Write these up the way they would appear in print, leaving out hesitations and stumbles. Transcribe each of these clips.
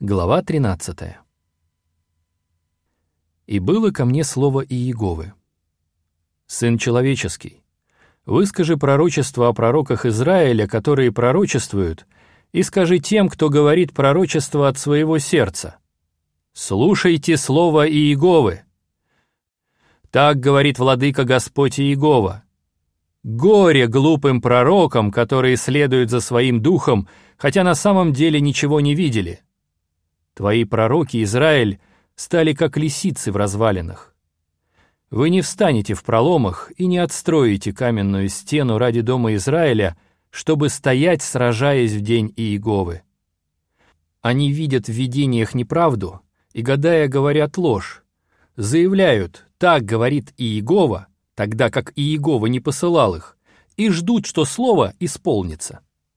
Глава 13. «И было ко мне слово Иеговы: Сын человеческий, выскажи пророчество о пророках Израиля, которые пророчествуют, и скажи тем, кто говорит пророчество от своего сердца: слушайте слово Иеговы. Так говорит владыка Господь Иегова: горе глупым пророкам, которые следуют за своим духом, хотя на самом деле ничего не видели. Твои пророки, Израиль, стали как лисицы в развалинах. Вы не встанете в проломах и не отстроите каменную стену ради дома Израиля, чтобы стоять, сражаясь в день Иеговы. Они видят в видениях неправду и, гадая, говорят ложь, заявляют: так говорит Иегова, тогда как Иегова не посылал их, и ждут, что слово исполнится.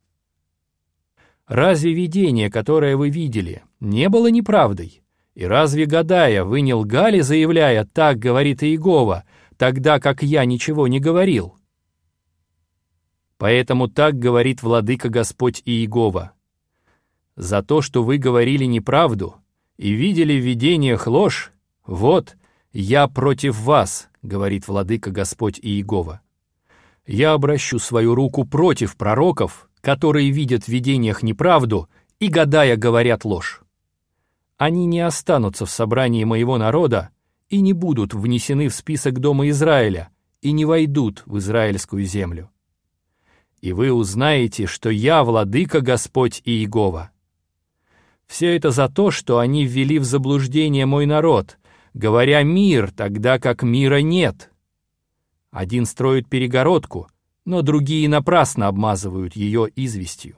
Разве видение, которое вы видели, не было неправдой? И разве, гадая, вы не лгали, заявляя: так говорит Иегова, тогда как я ничего не говорил? Поэтому так говорит владыка Господь Иегова: за то, что вы говорили неправду и видели в видениях ложь, вот, я против вас, говорит владыка Господь Иегова. Я обращу свою руку против пророков, которые видят в видениях неправду и, гадая, говорят ложь. Они не останутся в собрании моего народа и не будут внесены в список дома Израиля и не войдут в израильскую землю. И вы узнаете, что я владыка Господь Иегова. Все это за то, что они ввели в заблуждение мой народ, говоря мир, тогда как мира нет. Один строит перегородку, но другие напрасно обмазывают ее известью.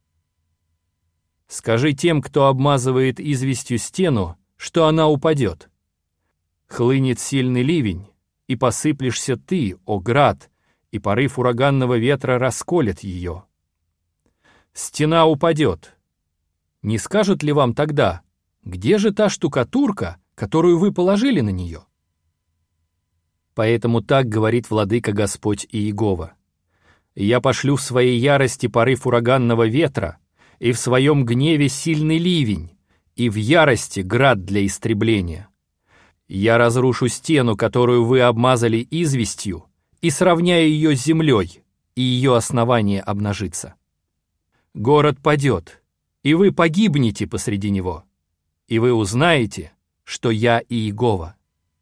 Скажи тем, кто обмазывает известью стену, что она упадет. Хлынет сильный ливень, и посыплешься ты, о град, и порыв ураганного ветра расколет ее. Стена упадет. Не скажут ли вам тогда: где же та штукатурка, которую вы положили на нее? Поэтому так говорит владыка Господь Иегова: я пошлю в своей ярости порыв ураганного ветра, и в своем гневе сильный ливень, и в ярости град для истребления. Я разрушу стену, которую вы обмазали известью, и сравняю ее с землей, и ее основание обнажится. Город падет, и вы погибнете посреди него, и вы узнаете, что я Иегова.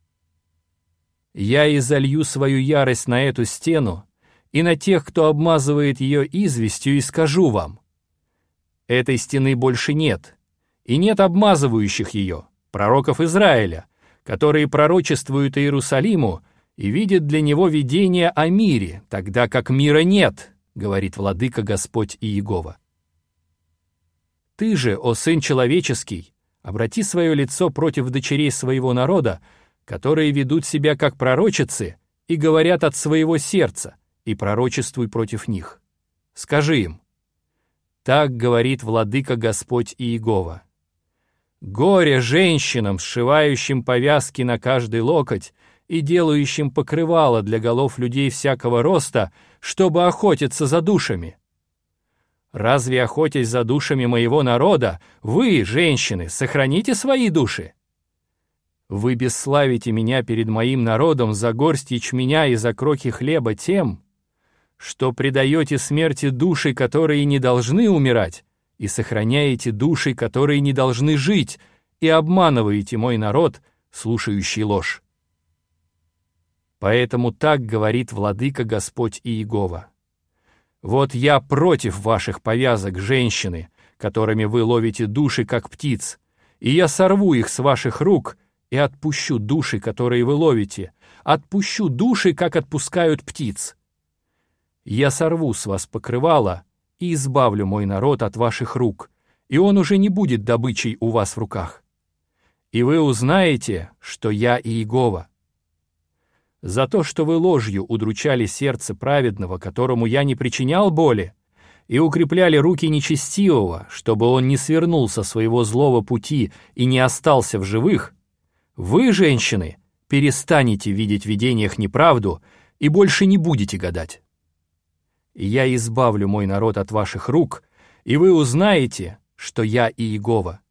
Я изолью свою ярость на эту стену и на тех, кто обмазывает ее известью, и скажу вам: этой стены больше нет, и нет обмазывающих ее, пророков Израиля, которые пророчествуют Иерусалиму и видят для него видение о мире, тогда как мира нет, говорит владыка Господь Иегова. Ты же, о сын человеческий, обрати свое лицо против дочерей своего народа, которые ведут себя как пророчицы и говорят от своего сердца, и пророчествуй против них. Скажи им: так говорит владыка Господь Иегова: горе женщинам, сшивающим повязки на каждый локоть и делающим покрывало для голов людей всякого роста, чтобы охотиться за душами. Разве, охотясь за душами моего народа, вы, женщины, сохраните свои души? Вы бесславите меня перед моим народом за горсть ячменя и за крохи хлеба тем, что предаете смерти души, которые не должны умирать, и сохраняете души, которые не должны жить, и обманываете мой народ, слушающий ложь. Поэтому так говорит владыка Господь Иегова: вот я против ваших повязок, женщины, которыми вы ловите души, как птиц, и я сорву их с ваших рук и отпущу души, которые вы ловите, отпущу души, как отпускают птиц. Я сорву с вас покрывало и избавлю мой народ от ваших рук, и он уже не будет добычей у вас в руках. И вы узнаете, что я Иегова. За то, что вы ложью удручали сердце праведного, которому я не причинял боли, и укрепляли руки нечестивого, чтобы он не свернул со своего злого пути и не остался в живых, вы, женщины, перестанете видеть в видениях неправду и больше не будете гадать. И я избавлю мой народ от ваших рук, и вы узнаете, что я Иегова.